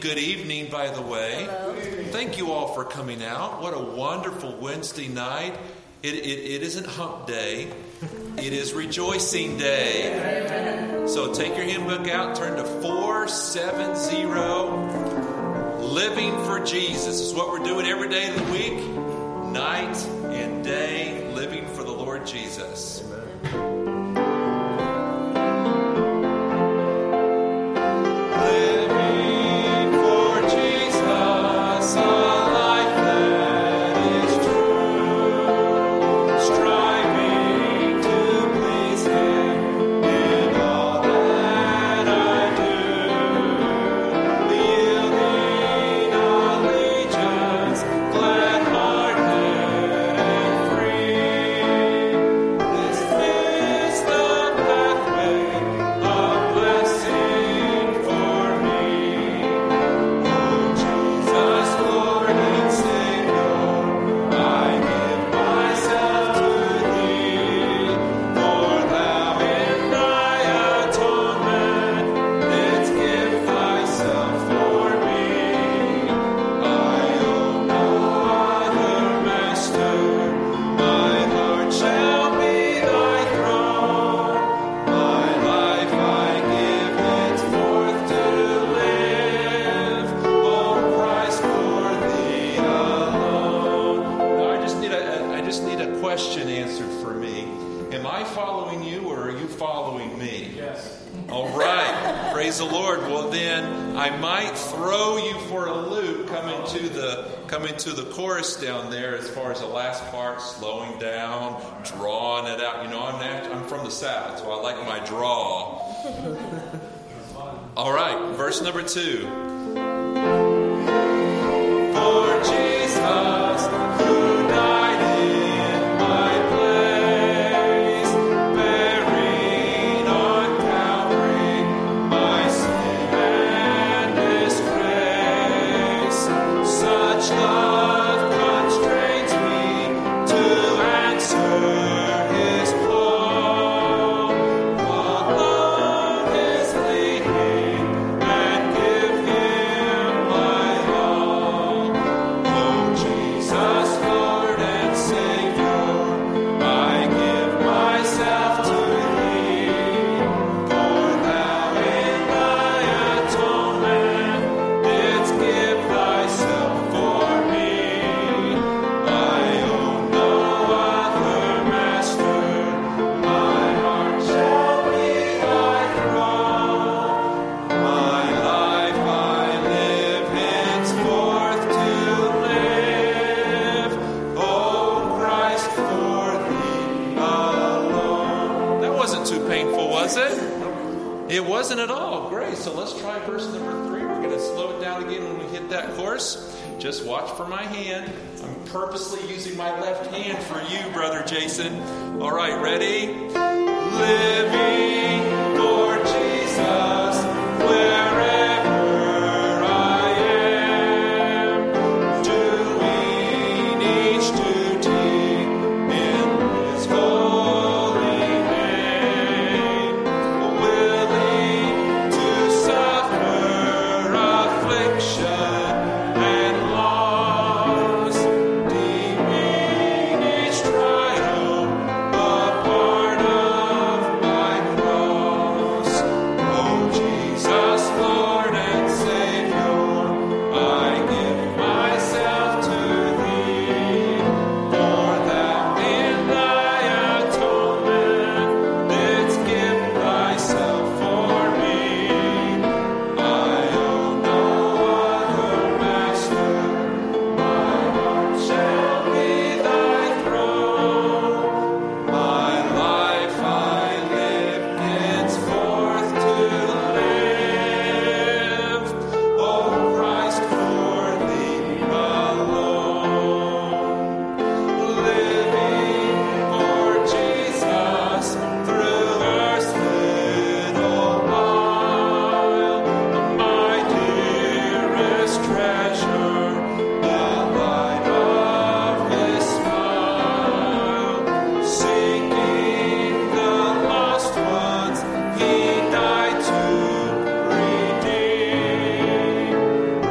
Good evening, by the way. Hello. Thank you all for coming out. What a wonderful Wednesday night. It isn't hump day. It is rejoicing day. So take your hymn book out, turn to 470. Living for Jesus. This is what we're doing every day of the week, night and day, living for the Lord Jesus. To the chorus down there, as far as the last part, slowing down, drawing it out. You know, I'm from the South, so I like my draw. All right, verse number 2. For Jesus, who died in my place, bearing on Calvary my sin and disgrace, such love It wasn't at all. Great. So let's try verse number 3. We're going to slow it down again when we hit that chorus. Just watch for my hand. I'm purposely using my left hand for you, Brother Jason. All right, ready? Living for Jesus, wherever I am, doing each duty in His holy name, willing to suffer affliction and loss, deeming each trial a part of my cross. Oh Jesus, Lord and Savior, I give myself to Thee, for Thou in Thy atonement didst give Thyself for me. I owe no other master, my heart shall be Thy throne. My life I live henceforth to live, O Christ, for Thee alone. Living for Jesus through earth's little mile, my dearest treasure, the light of His smile, seeking the lost ones He died to redeem.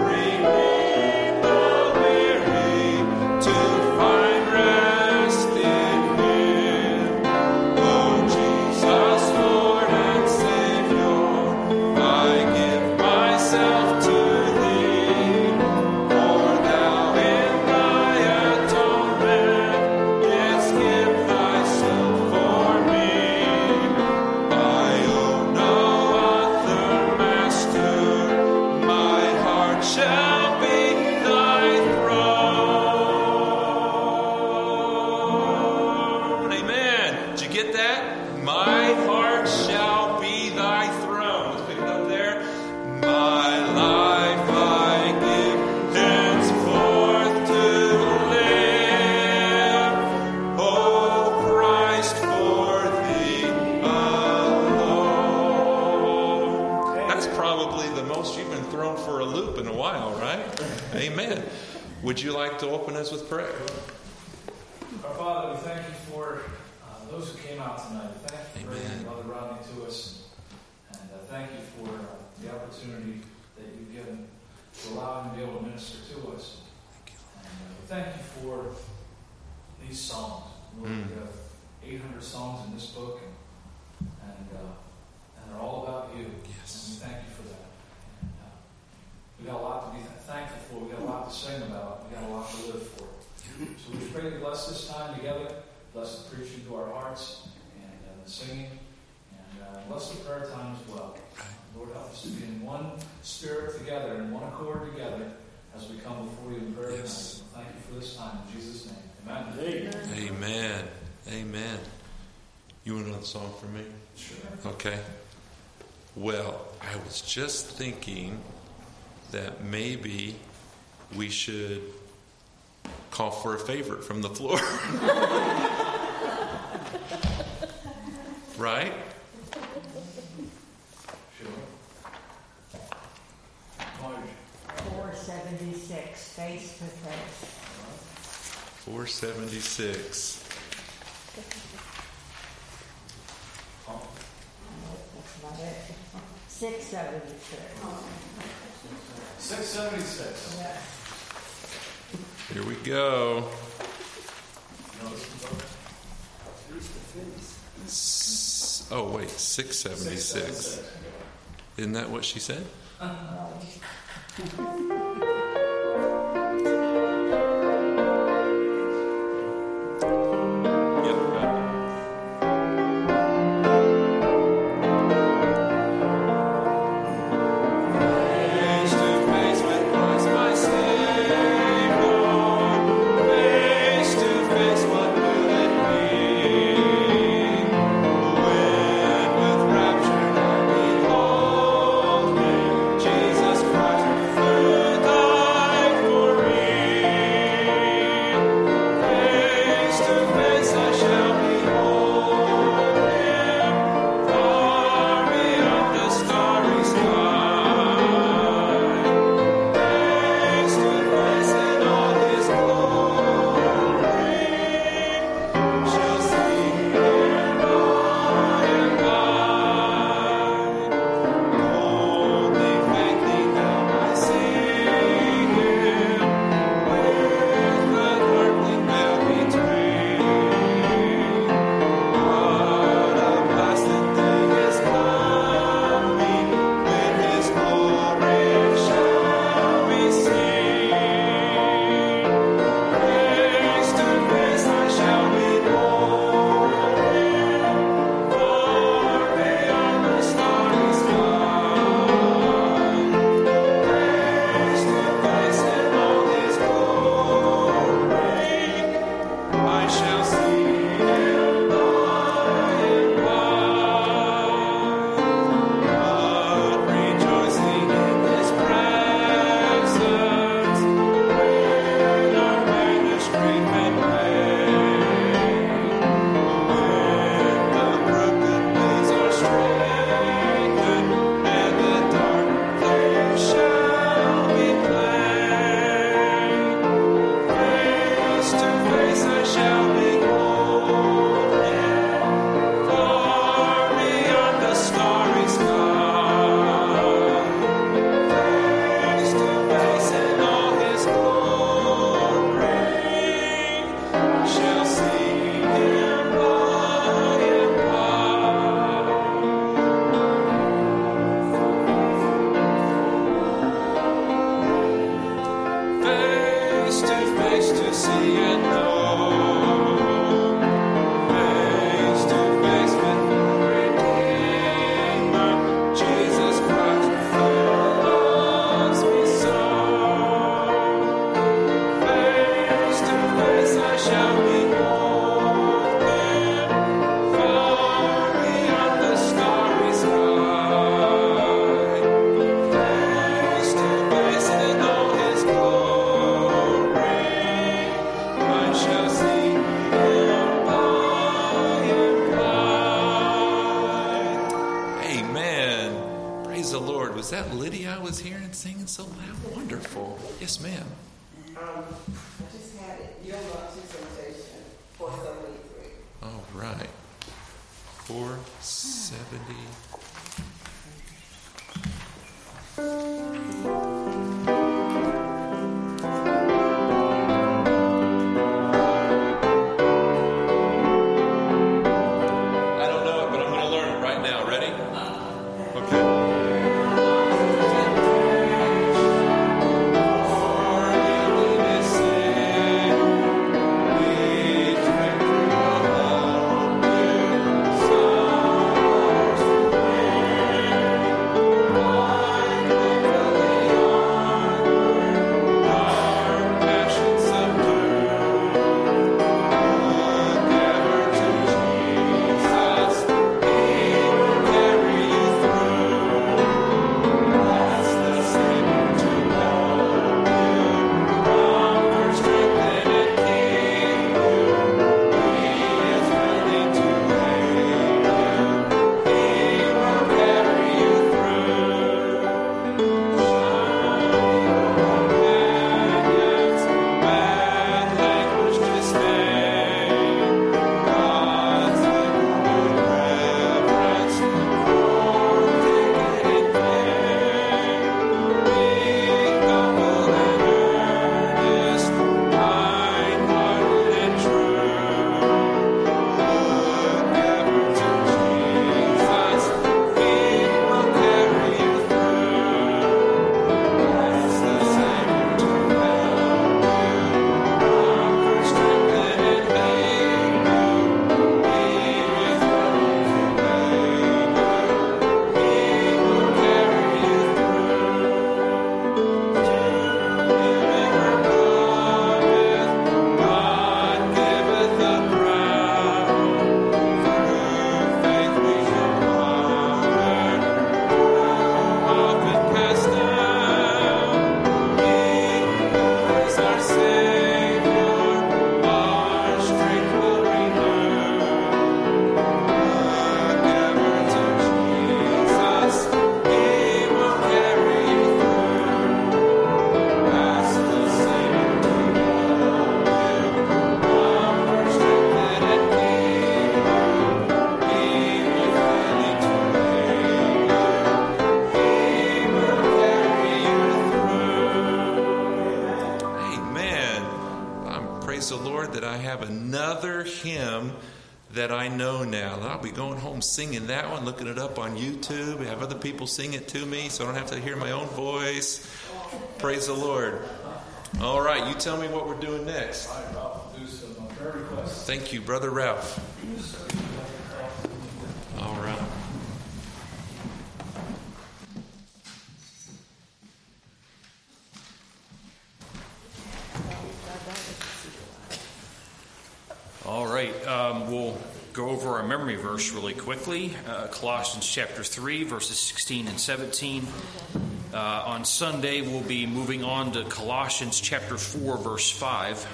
thrown for a loop in a while, right? Amen. Would you like to open us with prayer? Our Father, we thank you for those who came out tonight. Thank you for bringing Brother Rodney to us. And thank you for the opportunity that you've given to allow him to be able to minister to us. And thank you for these songs. Lord, we have 800 songs in this book, and they're all about you. Yes. And we thank you for that. And we got a lot to be thankful for. We got a lot to sing about. We got a lot to live for. So we pray to bless this time together. Bless the preaching to our hearts and the singing, and bless the prayer time as well. Lord, help us to be in one spirit together, in one accord together, as we come before you in prayer tonight. So thank you for this time. In Jesus' name, amen. Amen. Amen. You want another song for me? Sure. Okay. Well, I was just thinking that maybe we should call for a favorite from the floor. Right? Sure. 476, face to face. 476. Nope, that's not it. 676. 676. Yeah. Here we go. You know this one's over? Oh, wait, 676. Isn't that what she said? Jesus Christ. praying so loud. Wonderful. Yes, ma'am. I just had it. You're up to temptation. 473. All right. 470. That I know now. And I'll be going home singing that one, looking it up on YouTube. I have other people sing it to me, so I don't have to hear my own voice. Praise the Lord. All right, you tell me what we're doing next. All right, Ralph, do some prayer requests. Thank you, Brother Ralph. All right. All right, we'll go over our memory verse really quickly. Colossians chapter 3, verses 16 and 17. On Sunday, we'll be moving on to Colossians chapter 4, verse 5.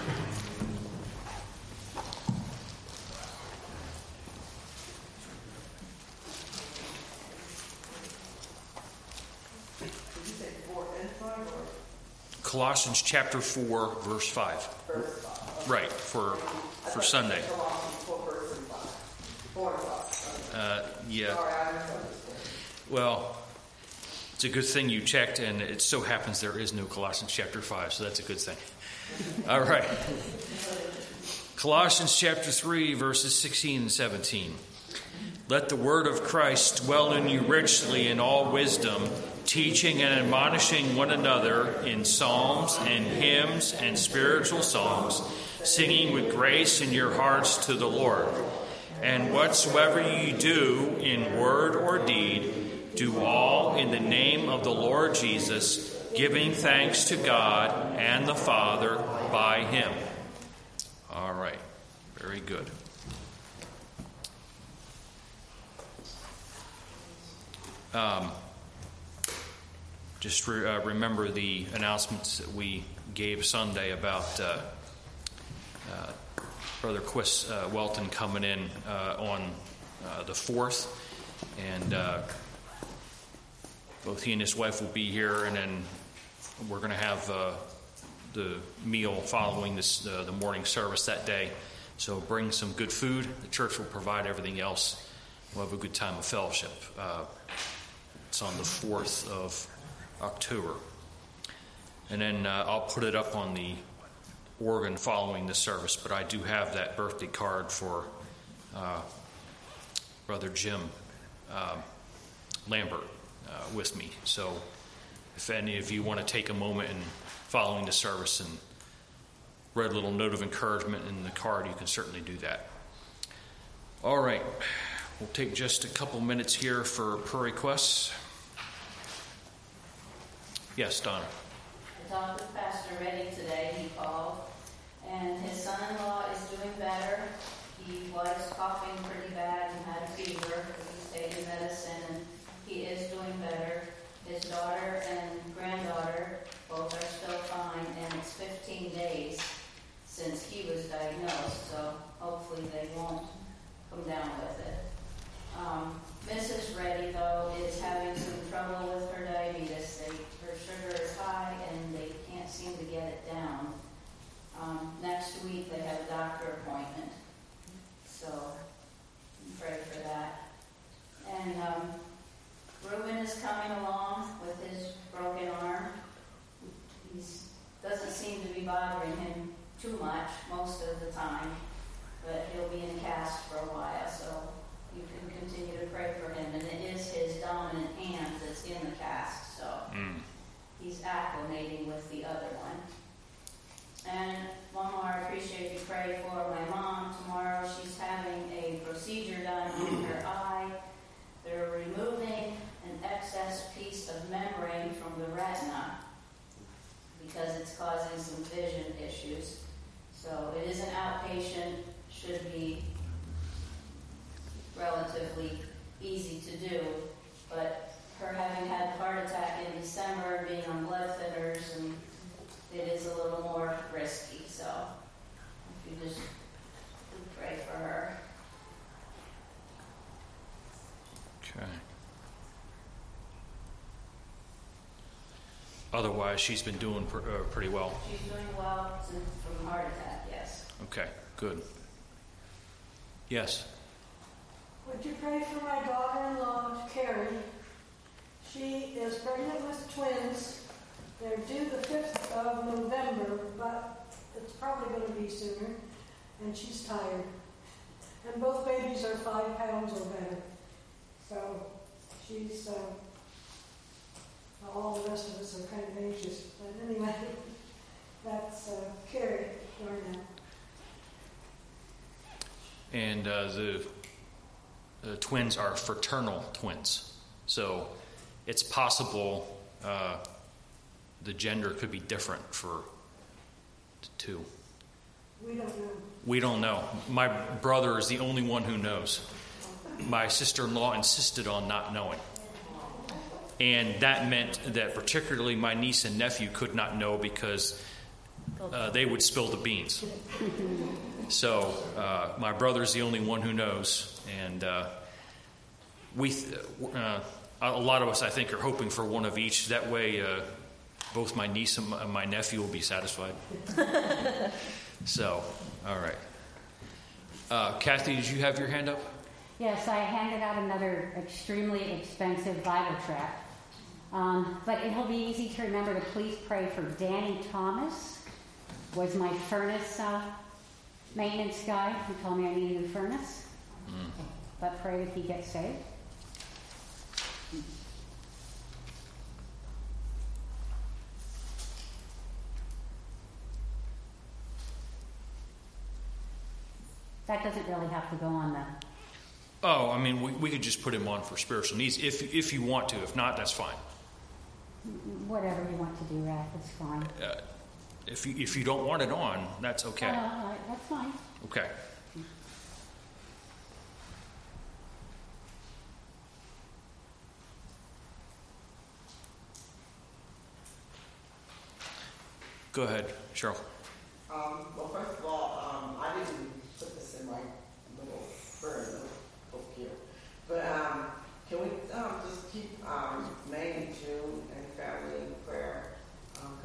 Colossians chapter 4, verse 5. Right, for Sunday. Yeah. Well, it's a good thing you checked, and it so happens there is no Colossians chapter 5, so that's a good thing. All right. Colossians chapter 3, verses 16 and 17. Let the word of Christ dwell in you richly in all wisdom, teaching and admonishing one another in psalms and hymns and spiritual songs, singing with grace in your hearts to the Lord. And whatsoever ye do in word or deed, do all in the name of the Lord Jesus, giving thanks to God and the Father by him. All right. Very good. Just remember the announcements that we gave Sunday about Brother Quist Welton coming in on the 4th, and both he and his wife will be here, and then we're going to have the meal following the morning service that day. So bring some good food. The church will provide everything else. We'll have a good time of fellowship. It's on the 4th of October. And then I'll put it up on the organ following the service, but I do have that birthday card for Brother Jim Lambert with me. So if any of you want to take a moment and following the service and write a little note of encouragement in the card, you can certainly do that. All right. We'll take just a couple minutes here for prayer requests. Yes, Donna. I talked with Pastor Reddy today. He called, and his son-in-law is doing better. He was coughing pretty bad and had a fever. He's taking medicine, and he is doing better. His daughter and granddaughter both are still fine, and it's 15 days since he was diagnosed, so hopefully they won't come down with it. Mrs. Reddy, though, is having some trouble with her diabetes. Her sugar is high, and they can't seem to get it down. Next week, they have a doctor appointment, so pray for that. And Reuben is coming along with his broken arm. He doesn't seem to be bothering him too much most of the time, but he'll be in cast for a while, so you can continue to pray for him. And it is his dominant hand that's in the cast, so he's acclimating with the other one. And one more, I appreciate you pray for my mom. Tomorrow she's having a procedure done in her eye. They're removing an excess piece of membrane from the retina because it's causing some vision issues. So it is an outpatient, should be relatively easy to do, but her having had a heart attack in December, being on blood thinners, and it is a little more risky. So if you just pray for her. Okay. Otherwise, she's been doing pretty well. She's doing well from a heart attack, yes. Okay, good. Yes. Would you pray for my daughter-in-law, Carrie? She is pregnant with twins. They're due the 5th of November, but it's probably going to be sooner. And she's tired. And both babies are 5 pounds or better. So she's, all the rest of us are kind of anxious. But anyway, that's Carrie Darnell. And the twins are fraternal twins. So it's possible the gender could be different for the two. We don't know. We don't know. My brother is the only one who knows. My sister-in-law insisted on not knowing. And that meant that particularly my niece and nephew could not know because they would spill the beans. So my brother's the only one who knows. And a lot of us, I think, are hoping for one of each. That way, both my niece and my nephew will be satisfied. So, all right. Kathy, did you have your hand up? Yes, I handed out another extremely expensive Bible tract. But it'll be easy to remember to please pray for Danny Thomas, was my furnace maintenance guy who told me I needed a new furnace. But pray that he gets saved. That doesn't really have to go on the... Oh, I mean, we could just put him on for spiritual needs if you want to. If not, that's fine. Whatever you want to do, Ralph, it's fine. If you don't want it on, that's okay. All right, that's fine. Okay. Go ahead, Cheryl. Well, first of all, I didn't put this in my little burn over here. But can we just keep May and June and family in prayer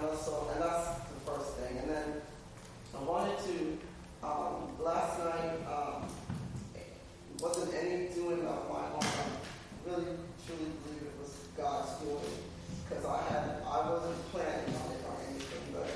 and that's the first thing. And then I wanted to, last night, wasn't any doing of my own. I really, truly believe it was God's doing, because I wasn't planning on it or anything, but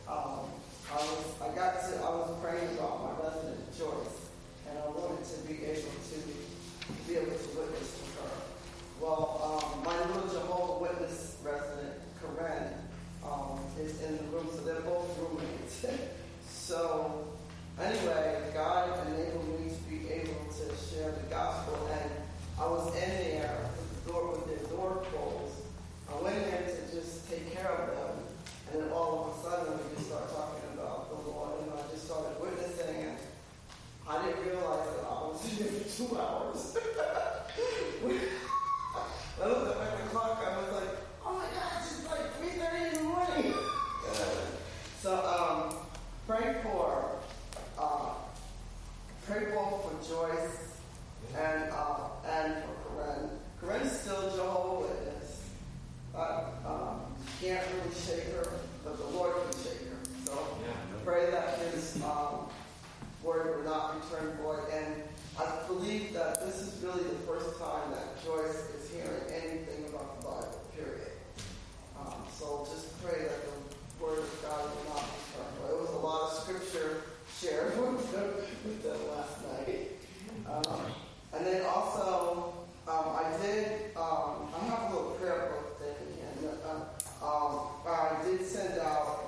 I was praying about my resident Joyce, and I wanted to be able to witness to her. Well, my little Jehovah Witness resident, Karen, is in the room, so they're both roommates. So, anyway, God enabled me to be able to share the gospel, and I was in there with their door closed. I went in there to just take care of them, and then all of a sudden we just started talking about the Lord, and I just started witnessing, and I didn't realize that I was in there for 2 hours. I looked at the clock, I was like, oh my gosh, it's like 3:30 in the morning. So, pray for Joyce and for Corinne. Corinne's still Jehovah's Witness. Can't really shake her, but the Lord can shake her. So pray that his word will not return void. And I believe that this is really the first time that Joyce is hearing anything about the Bible, period. So just pray that the word of God will not return void. It was a lot of scripture shared with them last night. And then also, I have a little prayer book thing again. I did send out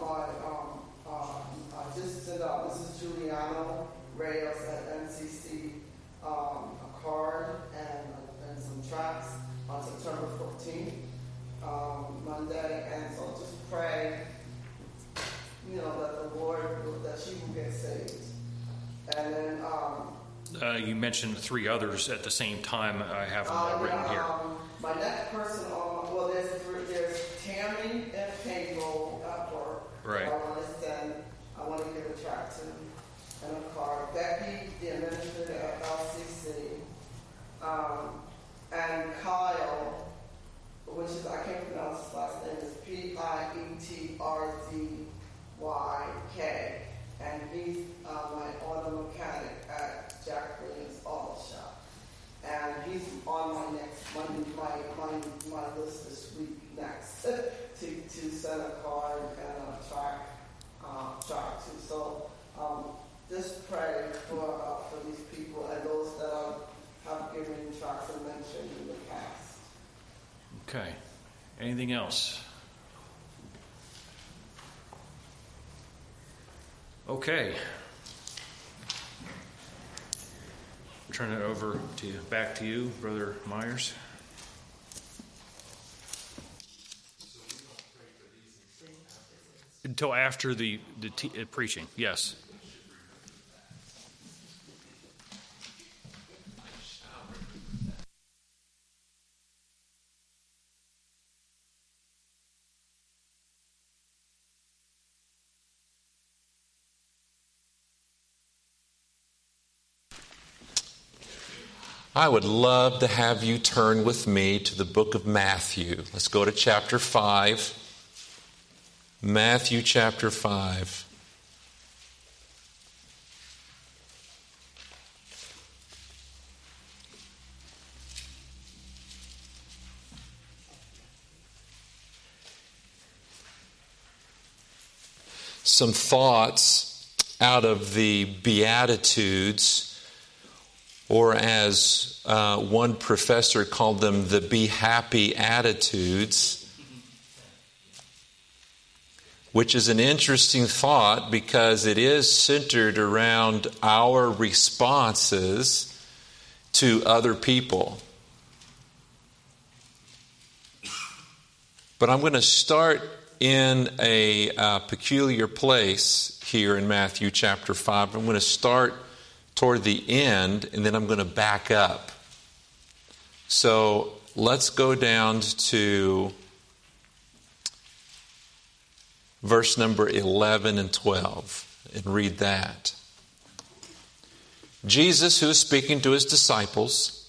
this is Giuliano Reyes at NCC, a card and some tracts on September 14th, Monday. And so just pray, that the Lord, that she will get saved. And then, you mentioned 3 others at the same time. I have them written here. My next person there's Tammy and Payroll at work. Right. I want to give a tract to and a card. Becky, the administrator at LCC, and Kyle, which is, I can't pronounce his last name, is PietrdYK, and he's my auto mechanic at Jack Williams Auto Shop. And he's on my list this week next to send a card and a tract to. So just pray for these people and those that I have given tracts and mentioned in the past. Okay. Anything else? Okay. Turn it over back to you, Brother Myers. Until after the preaching, yes. I would love to have you turn with me to the book of Matthew. Let's go to chapter 5. Matthew chapter 5. Some thoughts out of the Beatitudes, or as one professor called them, the Be Happy Attitudes, which is an interesting thought because it is centered around our responses to other people. But I'm going to start in a peculiar place here in Matthew chapter 5. I'm going to start toward the end, and then I'm going to back up. So let's go down to verse number 11 and 12 and read that. Jesus, who is speaking to his disciples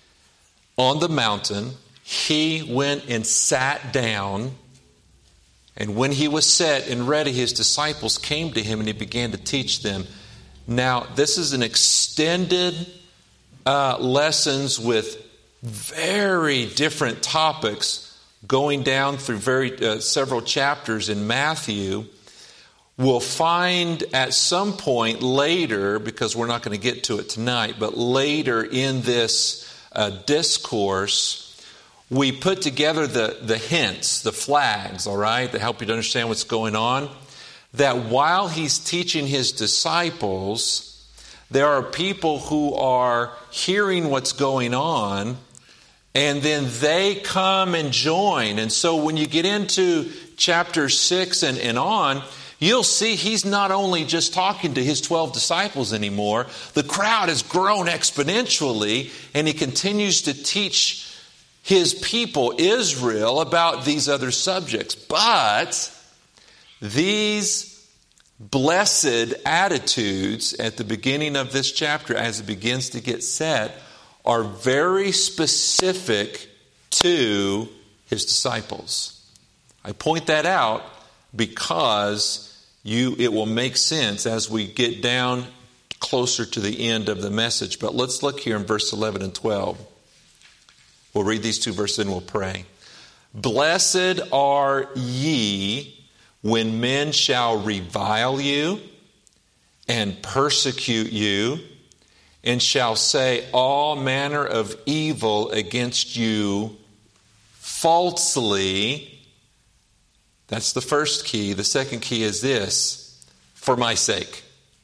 on the mountain, he went and sat down And when he was set and ready, his disciples came to him and he began to teach them. Now, this is an extended lessons with very different topics going down through several chapters in Matthew. We'll find at some point later, because we're not going to get to it tonight, but later in this discourse, we put together the hints, the flags, all right, to help you to understand what's going on. That while he's teaching his disciples, there are people who are hearing what's going on, and then they come and join. And so when you get into chapter 6 and on, you'll see he's not only just talking to his 12 disciples anymore. The crowd has grown exponentially, and he continues to teach his people, Israel, about these other subjects. But these blessed attitudes at the beginning of this chapter, as it begins to get set, are very specific to his disciples. I point that out because it will make sense as we get down closer to the end of the message. But let's look here in verse 11 and 12. We'll read these two verses and we'll pray. Blessed are ye when men shall revile you and persecute you, and shall say all manner of evil against you falsely. That's the first key. The second key is this: for my sake.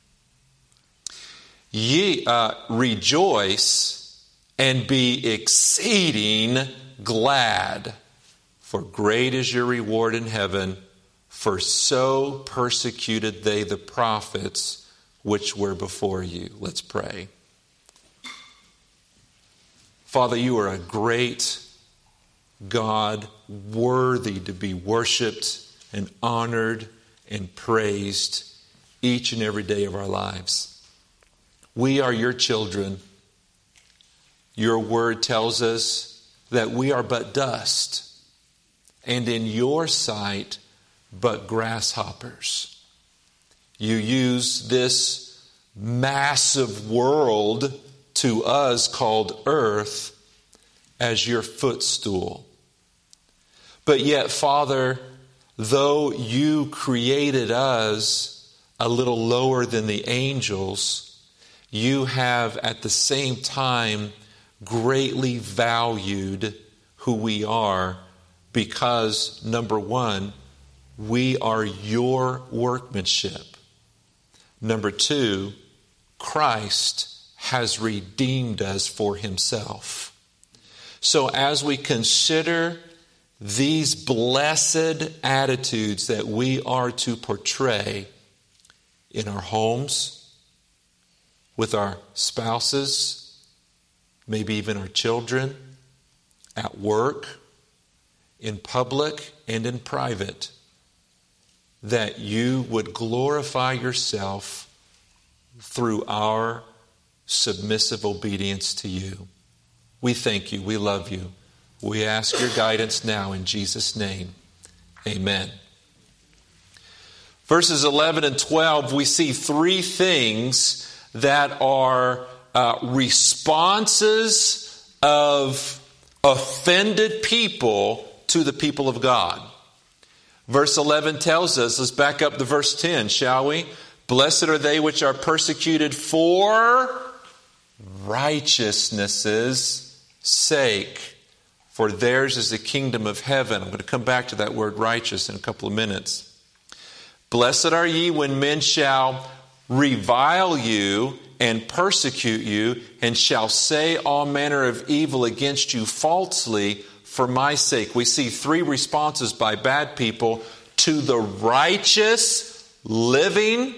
Ye rejoice and be exceeding glad, for great is your reward in heaven, for so persecuted they the prophets which were before you. Let's pray. Father, you are a great God, worthy to be worshiped and honored and praised each and every day of our lives. We are your children. Your word tells us that we are but dust, and in your sight but grasshoppers. You use this massive world to us called earth as your footstool. But yet, Father, though you created us a little lower than the angels, you have at the same time greatly valued who we are, because, number one, we are your workmanship. Number two, Christ has redeemed us for himself. So as we consider these blessed attitudes that we are to portray in our homes, with our spouses, maybe even our children, at work, in public and in private, that you would glorify yourself through our submissive obedience to you. We thank you. We love you. We ask your guidance now in Jesus' name. Amen. Verses 11 and 12, we see three things that are responses of offended people to the people of God. Verse 11 tells us, let's back up to verse 10, shall we? Blessed are they which are persecuted for righteousness' sake, for theirs is the kingdom of heaven. I'm going to come back to that word righteous in a couple of minutes. Blessed are ye when men shall revile you and persecute you, and shall say all manner of evil against you falsely for my sake. We see three responses by bad people to the righteous living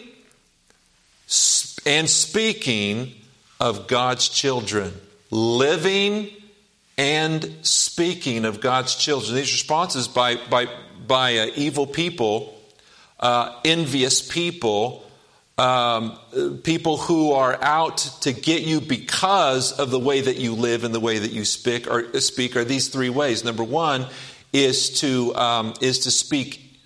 and speaking of God's children. Living and speaking of God's children. These responses by evil people, envious people, people who are out to get you because of the way that you live and the way that you speak are these three ways. Number one is to speak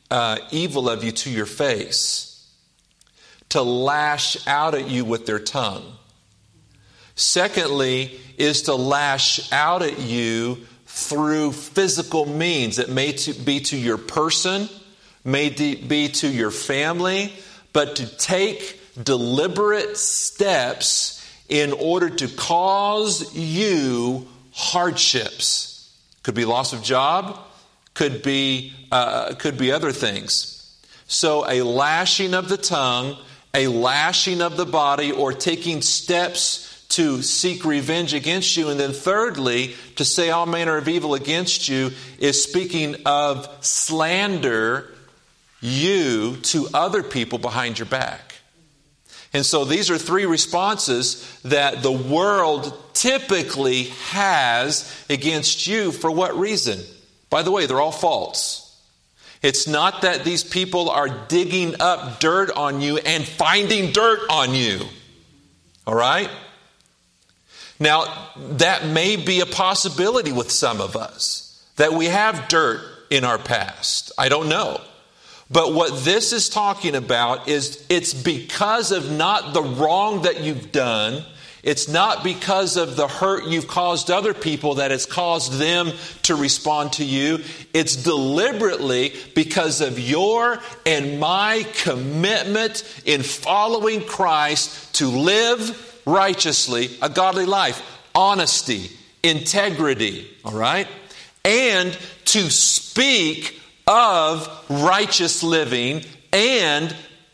evil of you to your face, to lash out at you with their tongue. Secondly, is to lash out at you through physical means. It may be to your person, may be to your family, but to take deliberate steps in order to cause you hardships. Could be loss of job, could be other things. So a lashing of the tongue, a lashing of the body, or taking steps to seek revenge against you. And then thirdly, to say all manner of evil against you is speaking of slander you to other people behind your back. And so these are three responses that the world typically has against you. For what reason? By the way, they're all false. It's not that these people are digging up dirt on you and finding dirt on you. All right? Now, that may be a possibility with some of us, that we have dirt in our past. I don't know. But what this is talking about is it's because of not the wrong that you've done. It's not because of the hurt you've caused other people that it's caused them to respond to you. It's deliberately because of your and my commitment in following Christ to live righteously, a godly life, honesty, integrity, all right? And to speak of righteous living and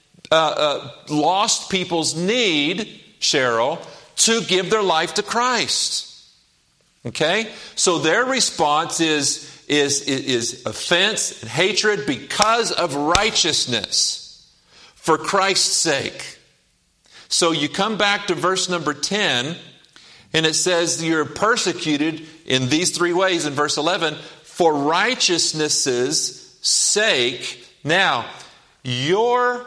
lost people's need, Cheryl, to give their life to Christ. Okay? So their response is offense and hatred because of righteousness for Christ's sake. So you come back to verse number 10, and it says you're persecuted in these three ways in verse 11 for righteousness' sake. Now, you're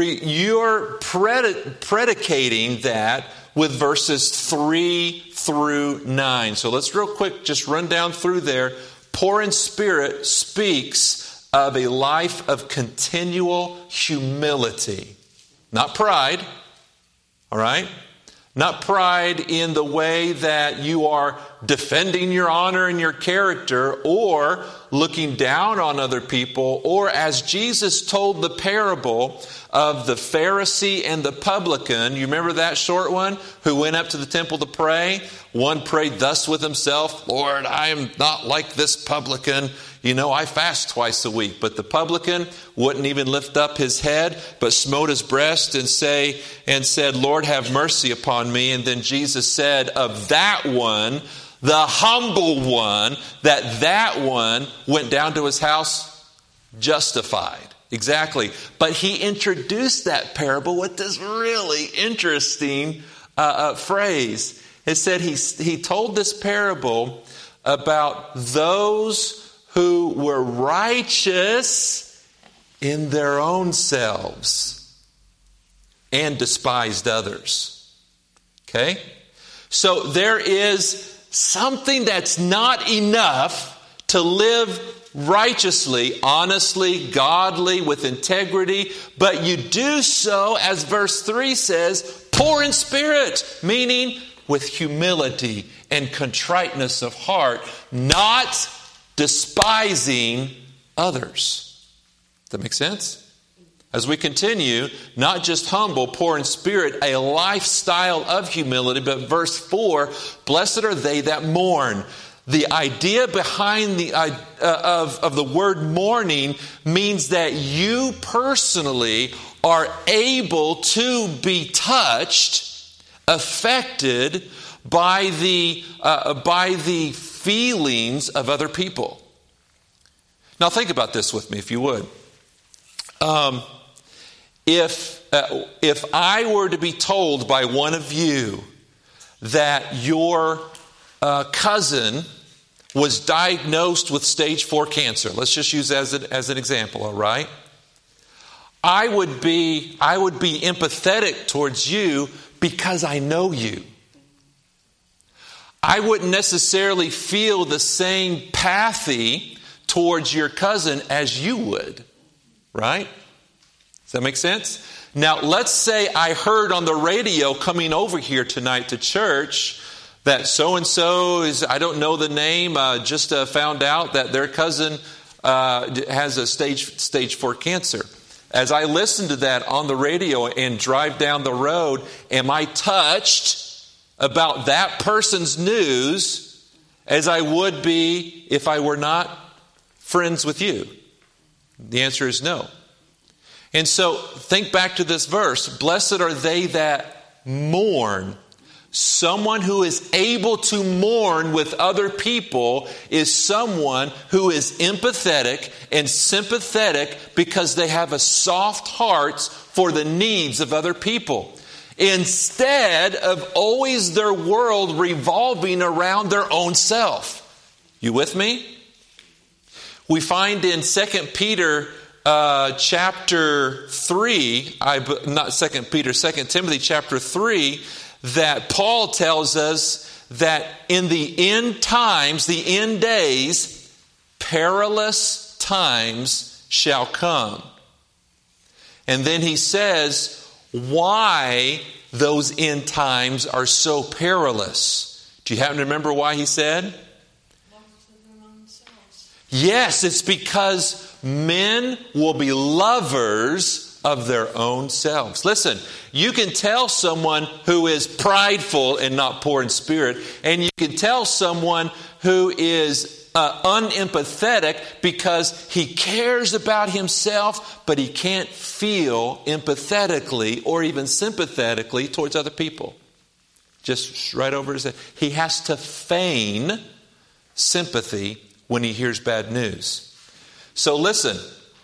predicating that with verses 3 through 9. So let's real quick just run down through there. Poor in spirit speaks of a life of continual humility. Not pride. All right? Not pride in the way that you are defending your honor and your character or looking down on other people, or as Jesus told the parable of the Pharisee and the publican. You remember that short one who went up to the temple to pray? One prayed thus with himself, Lord, I am not like this publican. You know, I fast twice a week. But the publican wouldn't even lift up his head, but smote his breast and said, Lord, have mercy upon me. And then Jesus said of that one, the humble one, that one went down to his house justified. Exactly. But he introduced that parable with this really interesting phrase. It said he told this parable about those who were righteous in their own selves and despised others. Okay? So there is something that's not enough to live righteously, honestly, godly, with integrity, but you do so, as verse 3 says, poor in spirit, meaning with humility and contriteness of heart, not despising others. Does that make sense? As we continue, not just humble, poor in spirit, a lifestyle of humility, but verse 4, blessed are they that mourn. The idea behind of the word mourning means that you personally are able to be touched, affected by the feelings of other people. Now think about this with me, if you would. If I were to be told by one of you that your cousin was diagnosed with stage 4 cancer, let's just use as an example, all right? I would be empathetic towards you because I know you. I wouldn't necessarily feel the same pathy towards your cousin as you would. right? Does that make sense? Now, let's say I heard on the radio coming over here tonight to church that so-and-so is, I don't know the name, just found out that their cousin has a stage 4 cancer. As I listen to that on the radio and drive down the road, am I touched about that person's news as I would be if I were not friends with you? The answer is no. And so think back to this verse. Blessed are they that mourn. Someone who is able to mourn with other people is someone who is empathetic and sympathetic because they have a soft heart for the needs of other people, instead of always their world revolving around their own self. You with me? We find in 2 Peter chapter 3, 2 Timothy chapter 3, that Paul tells us that in the end times, the end days, perilous times shall come. And then he says why those end times are so perilous. Do you happen to remember why he said? Yes, it's because men will be lovers of their own selves. Listen, you can tell someone who is prideful and not poor in spirit, and you can tell someone who is unempathetic because he cares about himself, but he can't feel empathetically or even sympathetically towards other people. Just right over his head. He has to feign sympathy when he hears bad news. So listen,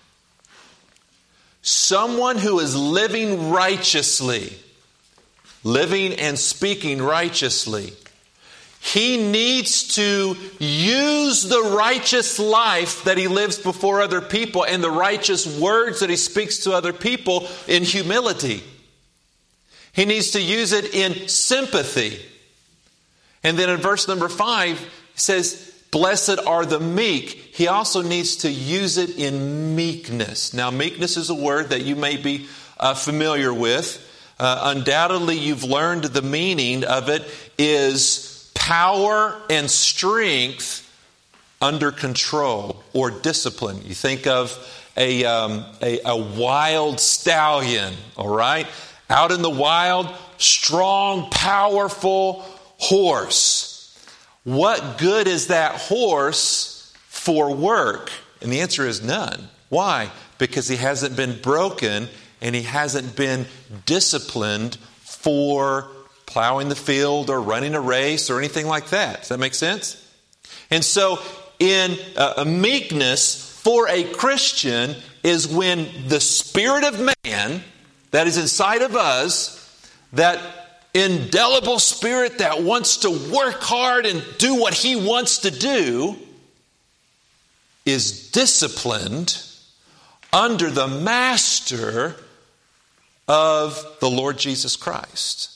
someone who is living righteously, living and speaking righteously, he needs to use the righteous life that he lives before other people and the righteous words that he speaks to other people in humility. He needs to use it in sympathy. And then in verse number 5, it says, blessed are the meek. He also needs to use it in meekness. Now, meekness is a word that you may be familiar with. Undoubtedly, you've learned the meaning of it is power and strength under control or discipline. You think of a wild stallion, all right? Out in the wild, strong, powerful horse. What good is that horse for work? And the answer is none. Why? Because he hasn't been broken and he hasn't been disciplined for plowing the field or running a race or anything like that. Does that make sense? And so in meekness for a Christian is when the spirit of man that is inside of us, that indelible spirit that wants to work hard and do what he wants to do, is disciplined under the master of the Lord Jesus Christ.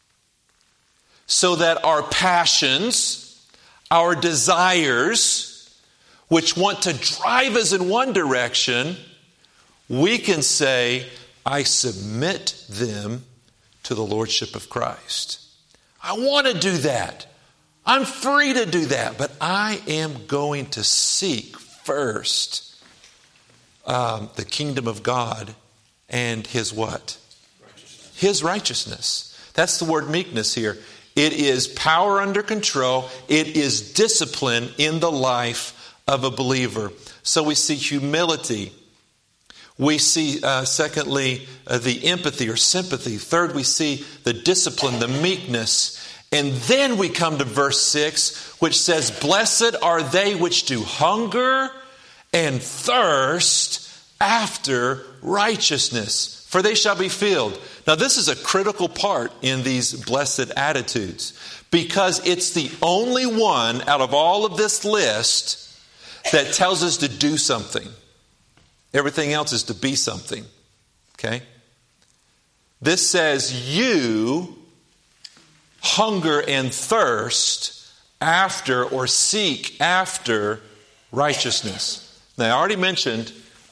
So that our passions, our desires, which want to drive us in one direction, we can say, I submit them to the Lordship of Christ. I want to do that. I'm free to do that, but I am going to seek first the kingdom of God and His what? Righteousness. His righteousness. That's the word meekness here. It is power under control. It is discipline in the life of a believer. So we see humility. We see, secondly, the empathy or sympathy. Third, we see the discipline, the meekness. And then we come to verse 6, which says, blessed are they which do hunger and thirst after righteousness, for they shall be filled. Now, this is a critical part in these blessed attitudes, because it's the only one out of all of this list that tells us to do something. Everything else is to be something. Okay? This says you hunger and thirst after or seek after righteousness. Now, I already mentioned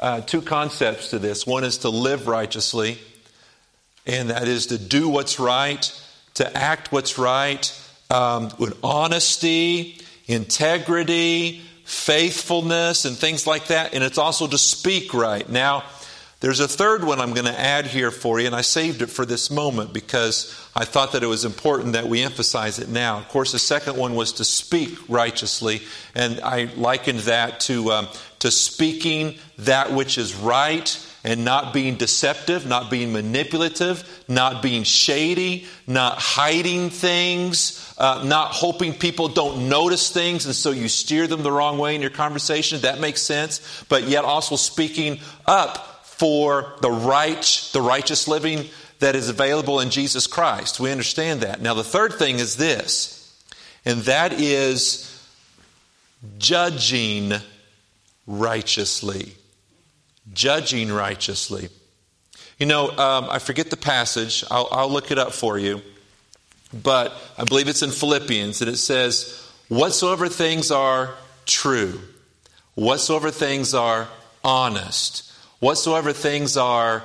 two concepts to this. One is to live righteously, and that is to do what's right, to act what's right, with honesty, integrity, faithfulness, and things like that. And it's also to speak right. Now, there's a third one I'm going to add here for you, and I saved it for this moment because I thought that it was important that we emphasize it now. Of course, the second one was to speak righteously, and I likened that to speaking that which is right and not being deceptive, not being manipulative, not being shady, not hiding things, not hoping people don't notice things and so you steer them the wrong way in your conversation. That makes sense. But yet also speaking up for the righteous living that is available in Jesus Christ. We understand that. Now the third thing is this, and that is judging righteously. Judging righteously. You know, I forget the passage. I'll look it up for you. But I believe it's in Philippians, and it says, whatsoever things are true, whatsoever things are honest, whatsoever things are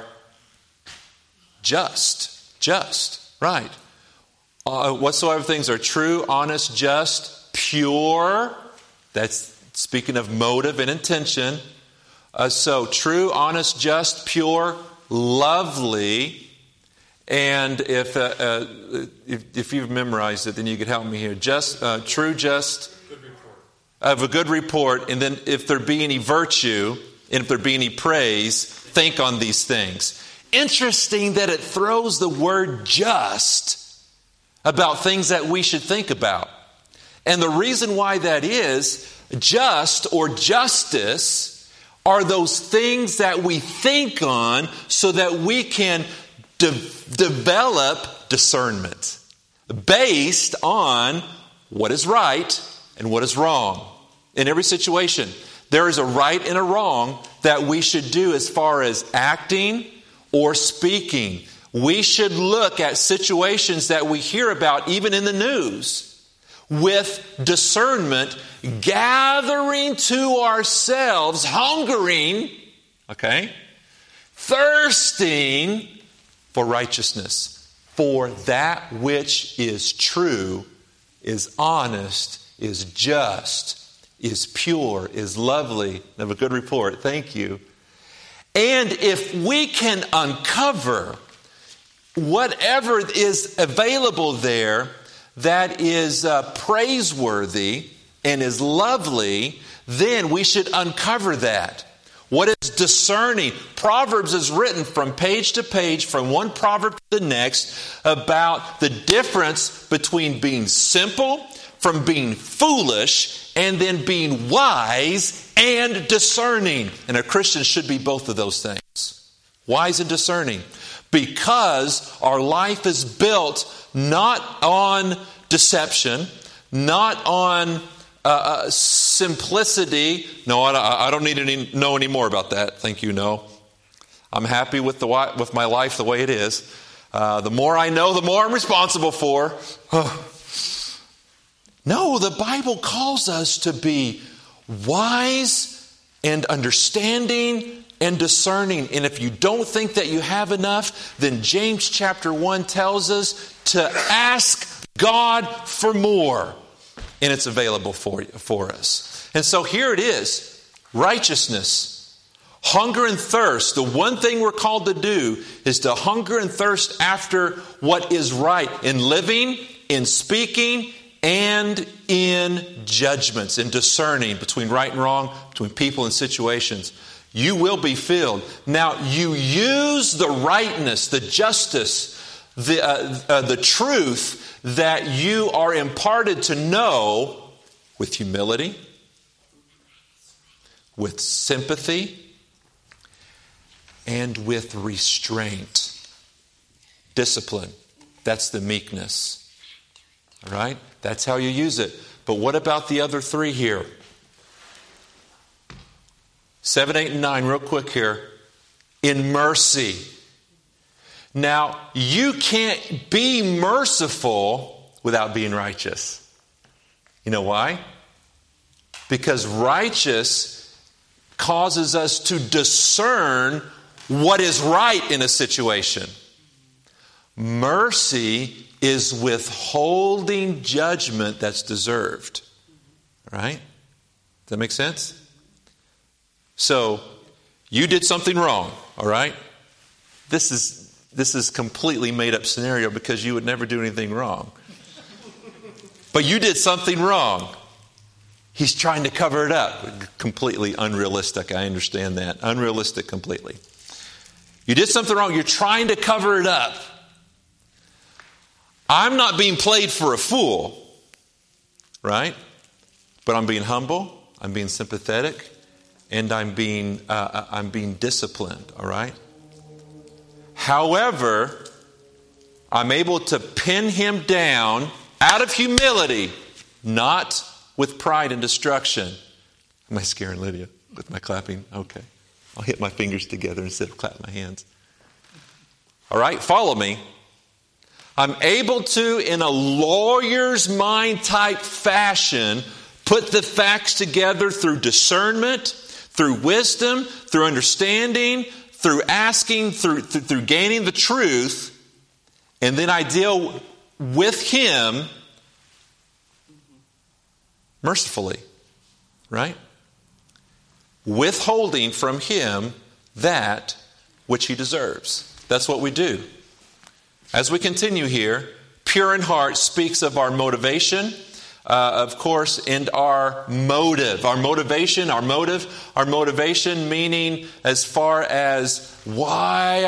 just, right. Whatsoever things are true, honest, just, pure. That's speaking of motive and intention. So true, honest, just, pure, lovely. And if you've memorized it, then you could help me here. Just, true, just, of a good report. And then if there be any virtue, and if there be any praise, think on these things. Interesting that it throws the word just about things that we should think about. And the reason why that is, just or justice are those things that we think on so that we can develop discernment based on what is right and what is wrong. In every situation, there is a right and a wrong that we should do as far as acting or speaking. We should look at situations that we hear about, even in the news, with discernment, gathering to ourselves, hungering, thirsting for righteousness, for that which is true, is honest, is just, is pure, is lovely, of a good report. Thank you. And if we can uncover whatever is available there that is praiseworthy and is lovely, then we should uncover that. What is discerning? Proverbs is written from page to page, from one proverb to the next, about the difference between being simple, from being foolish, and then being wise and discerning. And a Christian should be both of those things. Wise and discerning. Because our life is built not on deception, not on simplicity. No, I don't need to know any more about that. Thank you, no. I'm happy with my life the way it is. The more I know, the more I'm responsible for. No, the Bible calls us to be wise and understanding and discerning. And if you don't think that you have enough, then James chapter 1 tells us to ask God for more. And it's available for us. And so here it is. Righteousness. Hunger and thirst. The one thing we're called to do is to hunger and thirst after what is right in living, in speaking, and in judgments, in discerning between right and wrong, between people and situations. You will be filled. Now, you use the rightness, the justice, the truth that you are imparted to know with humility, with sympathy, and with restraint. Discipline. That's the meekness. All right? That's how you use it. But what about the other three here? 7, 8, and 9, real quick here. In mercy. Now, you can't be merciful without being righteous. You know why? Because righteous causes us to discern what is right in a situation. Mercy is withholding judgment that's deserved. Right? Does that make sense? So, you did something wrong, all right? This is completely made up scenario because you would never do anything wrong. But you did something wrong. He's trying to cover it up. Completely unrealistic, I understand that. Unrealistic completely. You did something wrong. You're trying to cover it up. I'm not being played for a fool, right? But I'm being humble, I'm being sympathetic, and I'm being disciplined, all right? However, I'm able to pin him down out of humility, not with pride and destruction. Am I scaring Lydia with my clapping? Okay. I'll hit my fingers together instead of clap my hands. All right, follow me. I'm able to, in a lawyer's mind type fashion, put the facts together through discernment, through wisdom, through understanding, through asking, through gaining the truth, and then I deal with him mercifully, right? Withholding from him that which he deserves. That's what we do. As we continue here, pure in heart speaks of our motivation, of course, and our motive. Our motivation meaning as far as why.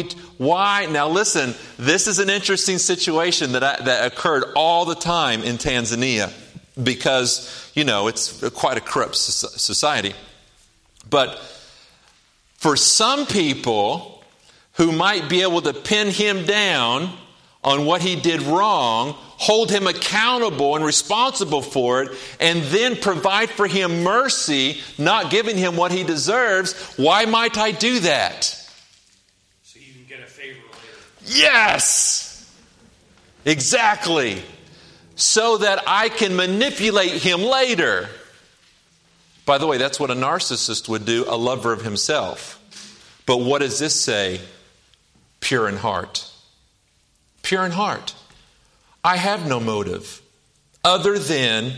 Now listen, this is an interesting situation that occurred all the time in Tanzania because, it's quite a corrupt society. But for some people who might be able to pin him down on what he did wrong, hold him accountable and responsible for it, and then provide for him mercy, not giving him what he deserves, why might I do that? So you can get a favor later. Yes! Exactly. So that I can manipulate him later. By the way, that's what a narcissist would do, a lover of himself. But what does this say? Pure in heart. Pure in heart. I have no motive other than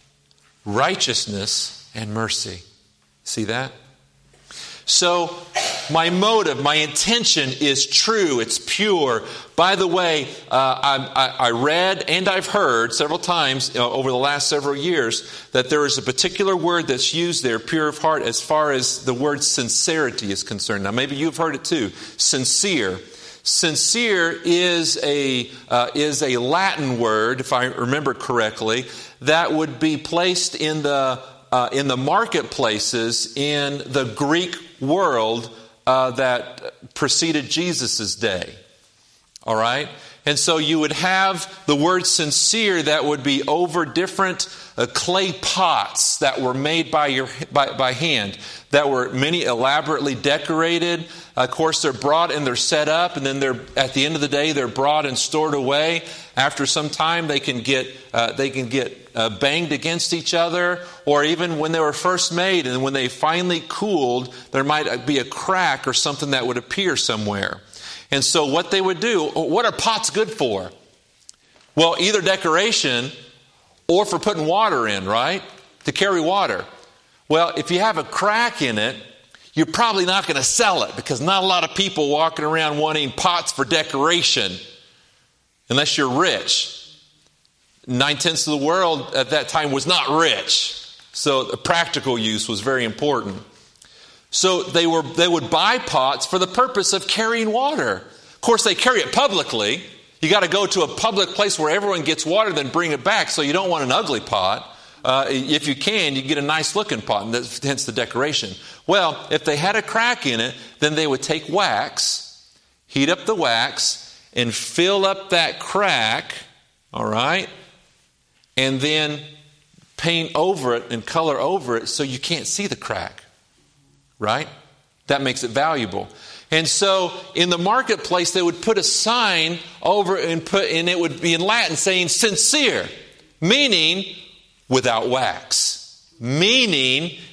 righteousness and mercy. See that? So my motive, my intention is true. It's pure. By the way, I read and I've heard several times over the last several years that there is a particular word that's used there, pure of heart, as far as the word sincerity is concerned. Now maybe you've heard it too. Sincere. Sincere is a Latin word, if I remember correctly, that would be placed in the marketplaces in the Greek world that preceded Jesus' day. All right? And so you would have the word sincere that would be over different clay pots that were made by hand, that were many elaborately decorated. Of course, they're brought and they're set up, and then at the end of the day, they're brought and stored away. After some time, they can get banged against each other, or even when they were first made, and when they finally cooled, there might be a crack or something that would appear somewhere. And so what they would do, what are pots good for? Well, either decoration or for putting water in, right? To carry water. Well, if you have a crack in it, you're probably not going to sell it because not a lot of people walking around wanting pots for decoration unless you're rich. 9/10 of the world at that time was not rich. So the practical use was very important. So they would buy pots for the purpose of carrying water. Of course, they carry it publicly. You got to go to a public place where everyone gets water, then bring it back. So you don't want an ugly pot. If you can, you get a nice looking pot, and that's hence the decoration. Well, if they had a crack in it, then they would take wax, heat up the wax, and fill up that crack, all right? And then paint over it and color over it so you can't see the crack. Right? That makes it valuable. And so in the marketplace, they would put a sign over and it would be in Latin saying sincere, meaning without wax. Meaning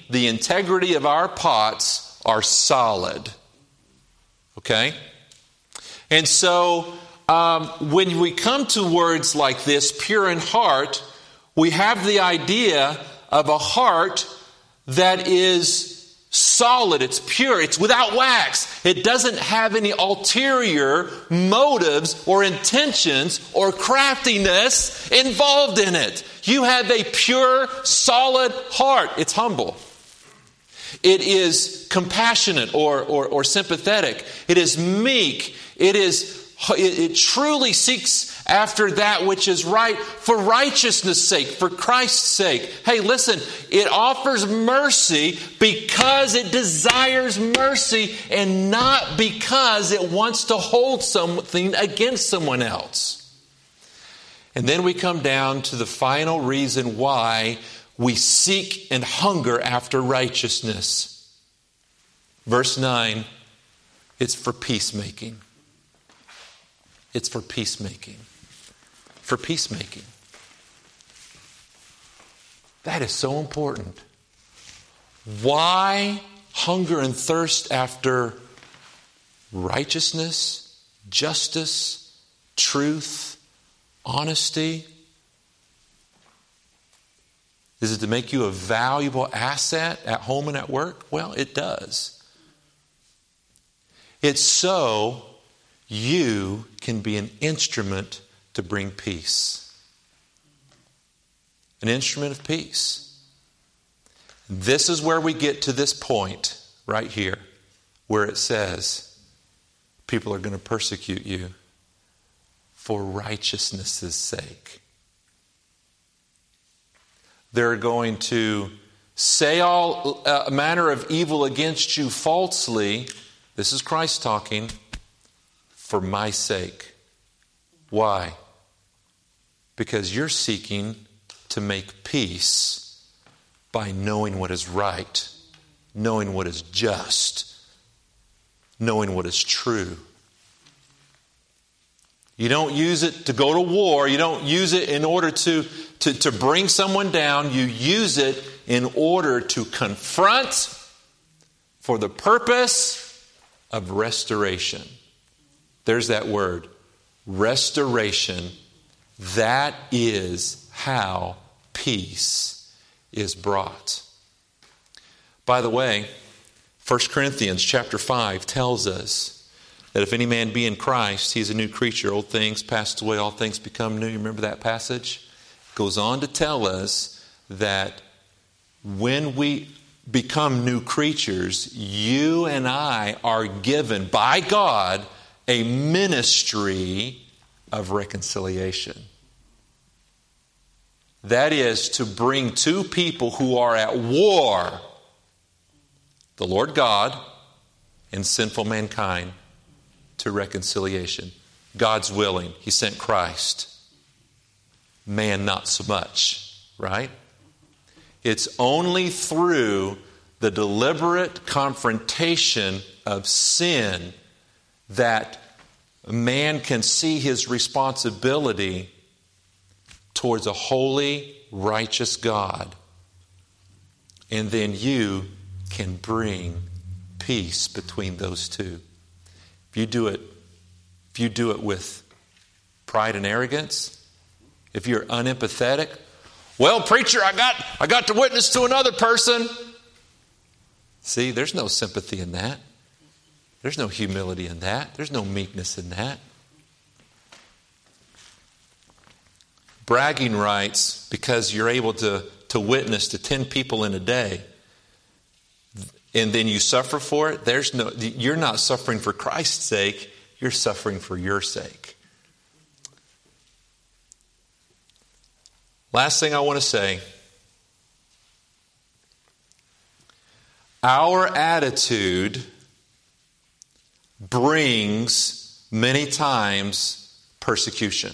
the integrity of our pots are solid. Okay? And so, when we come to words like this, pure in heart, we have the idea of a heart that is solid, it's pure, it's without wax. It doesn't have any ulterior motives or intentions or craftiness involved in it. You have a pure, solid heart. It's humble. It is compassionate or sympathetic. It is meek. It truly seeks after that which is right for righteousness' sake, for Christ's sake. Hey, listen, it offers mercy because it desires mercy and not because it wants to hold something against someone else. And then we come down to the final reason why we seek and hunger after righteousness. Verse 9, it's for peacemaking. It's for peacemaking. For peacemaking. That is so important. Why hunger and thirst after righteousness, justice, truth, honesty? Is it to make you a valuable asset at home and at work? Well, it does. It's so you can be an instrument to bring peace. An instrument of peace. This is where we get to this point right here, where it says, people are going to persecute you for righteousness' sake. They're going to say all manner of evil against you falsely. This is Christ talking. For my sake. Why? Because you're seeking to make peace by knowing what is right, knowing what is just, knowing what is true. You don't use it to go to war. You don't use it in order to bring someone down. You use it in order to confront for the purpose of restoration. There's that word, restoration. That is how peace is brought. By the way, 1 Corinthians chapter 5 tells us that if any man be in Christ, he is a new creature. Old things passed away, all things become new. You remember that passage? It goes on to tell us that when we become new creatures, you and I are given by God a ministry of reconciliation. That is to bring two people who are at war, the Lord God and sinful mankind, to reconciliation. God's willing. He sent Christ. Man, not so much, right? It's only through the deliberate confrontation of sin that man can see his responsibility towards a holy, righteous God. And then you can bring peace between those two. If you do it with pride and arrogance, if you're unempathetic, well, preacher, I got to witness to another person. See, there's no sympathy in that. There's no humility in that. There's no meekness in that. Bragging rights, because you're able to witness to 10 people in a day, and then you suffer for it, you're not suffering for Christ's sake, you're suffering for your sake. Last thing I want to say, our attitude brings many times persecution.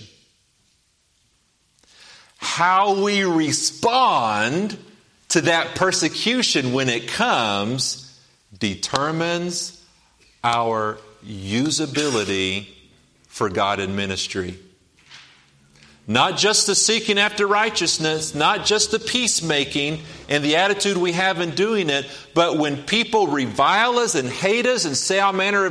How we respond to that persecution when it comes determines our usability for God in ministry. Not just the seeking after righteousness, not just the peacemaking and the attitude we have in doing it, but when people revile us and hate us and say all manner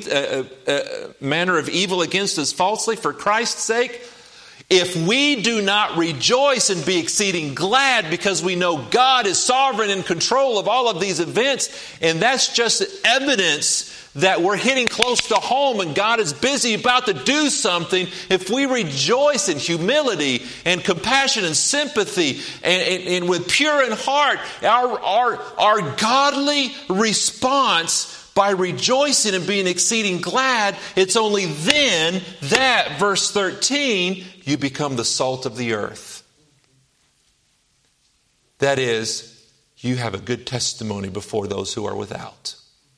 of evil against us falsely for Christ's sake, if we do not rejoice and be exceeding glad because we know God is sovereign in control of all of these events, and that's just evidence that we're hitting close to home and God is busy about to do something, if we rejoice in humility and compassion and sympathy and with pure in heart, our godly response by rejoicing and being exceeding glad, it's only then that, verse 13, you become the salt of the earth. That is, you have a good testimony before those who are without.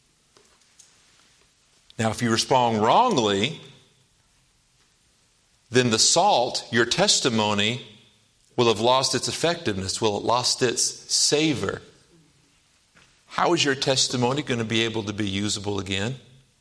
Now, if you respond wrongly, then the salt, your testimony, will have lost its effectiveness, will have lost its savor. How is your testimony going to be able to be usable again?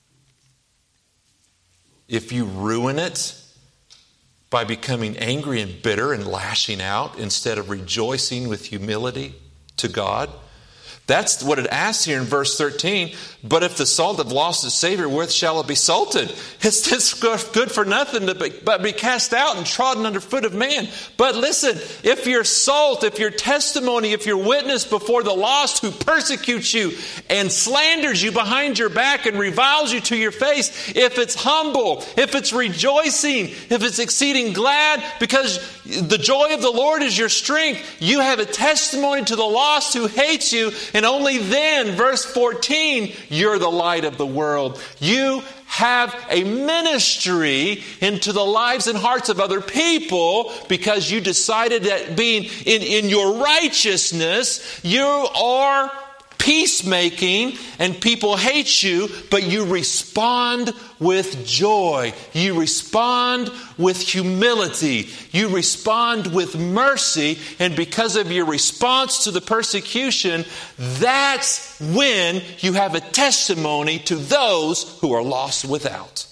If you ruin it by becoming angry and bitter and lashing out instead of rejoicing with humility to God. That's what it asks here in verse 13. But if the salt have lost its savor, wherewith shall it be salted? It's good for nothing but be cast out and trodden under foot of man. But listen, if your salt, if your testimony, if your witness before the lost who persecutes you and slanders you behind your back and reviles you to your face, if it's humble, if it's rejoicing, if it's exceeding glad, because the joy of the Lord is your strength, you have a testimony to the lost who hates you. And only then, verse 14, you're the light of the world. You have a ministry into the lives and hearts of other people because you decided that being in your righteousness, you are peacemaking and people hate you, but you respond with joy. You respond with humility. You respond with mercy. And because of your response to the persecution, that's when you have a testimony to those who are lost without.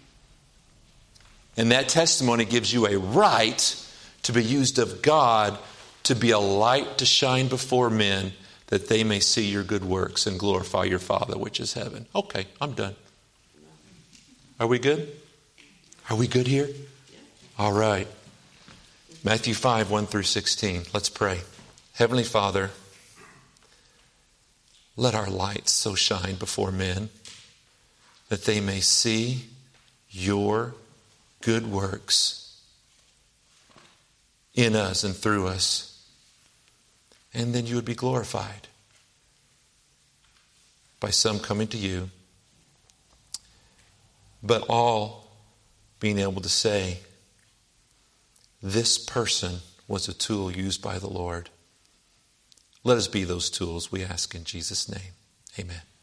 And that testimony gives you a right to be used of God to be a light to shine before men, that they may see your good works and glorify your Father which is heaven. Okay, I'm done. Are we good? Are we good here? All right. Matthew 5, 1 through 16. Let's pray. Heavenly Father, let our lights so shine before men that they may see your good works in us and through us. And then you would be glorified by some coming to you, but all being able to say, this person was a tool used by the Lord. Let us be those tools, we ask in Jesus' name. Amen.